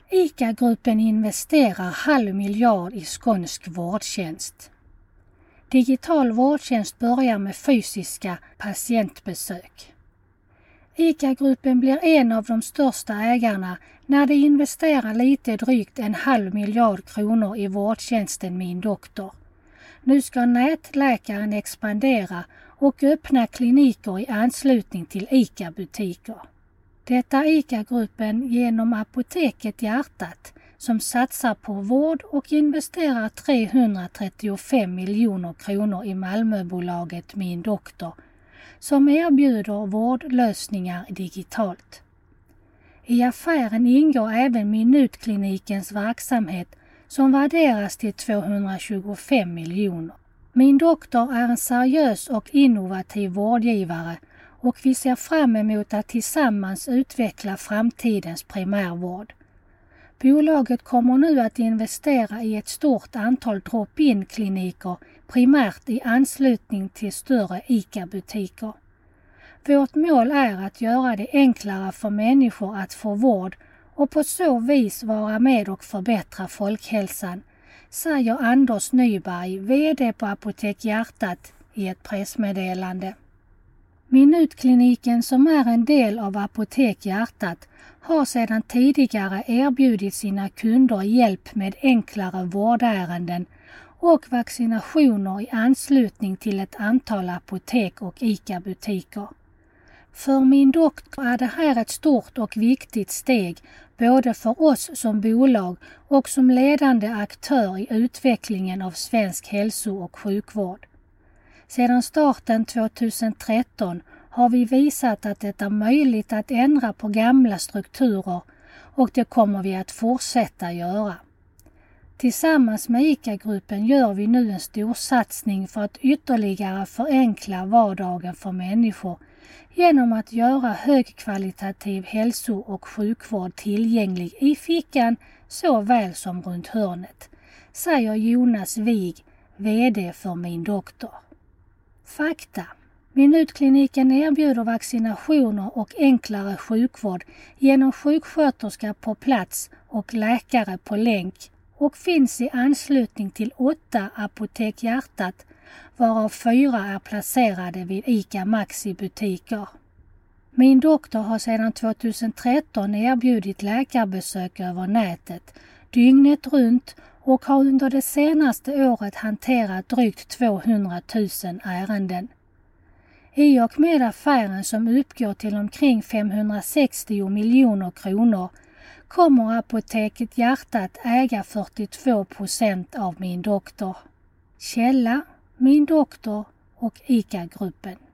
ICA-gruppen investerar 500 miljoner i skånsk vårdtjänst. Digital vårdtjänst börjar med fysiska patientbesök. ICA-gruppen blir en av de största ägarna när de investerar lite drygt 500 miljoner kronor i vårdtjänsten Min Doktor. Nu ska nätläkaren expandera och öppna kliniker i anslutning till ICA-butiker. Detta ICA-gruppen genom Apoteket Hjärtat som satsar på vård och investerar 335 miljoner kronor i Malmöbolaget Min Doktor som erbjuder vårdlösningar digitalt. I affären ingår även Minutklinikens verksamhet som värderas till 225 miljoner. Min Doktor är en seriös och innovativ vårdgivare och vi ser fram emot att tillsammans utveckla framtidens primärvård. Bolaget kommer nu att investera i ett stort antal drop-in-kliniker primärt i anslutning till större ICA-butiker. Vårt mål är att göra det enklare för människor att få vård och på så vis vara med och förbättra folkhälsan, säger Anders Nyberg, VD på Apotek Hjärtat i ett pressmeddelande. Minutkliniken som är en del av Apotek Hjärtat har sedan tidigare erbjudit sina kunder hjälp med enklare vårdärenden och vaccinationer i anslutning till ett antal apotek och ICA-butiker. För Min Doktor är det här ett stort och viktigt steg både för oss som bolag och som ledande aktör i utvecklingen av svensk hälso- och sjukvård. Sedan starten 2013 har vi visat att det är möjligt att ändra på gamla strukturer och det kommer vi att fortsätta göra. Tillsammans med ICA-gruppen gör vi nu en stor satsning för att ytterligare förenkla vardagen för människor genom att göra högkvalitativ hälso- och sjukvård tillgänglig i fickan såväl som runt hörnet, säger Jonas Wig, VD för Min Doktor. Fakta. Minutkliniken erbjuder vaccinationer och enklare sjukvård genom sjuksköterska på plats och läkare på länk och finns i anslutning till 8 Apotek Hjärtat, varav 4 är placerade vid ICA Maxi-butiker. Min Doktor har sedan 2013 erbjudit läkarbesök över nätet, dygnet runt och har under det senaste året hanterat drygt 200 000 ärenden. I och med affären som uppgår till omkring 560 miljoner kronor kommer Apoteket Hjärtat äga 42% av Min Doktor. Källa, Min Doktor och ICA-gruppen.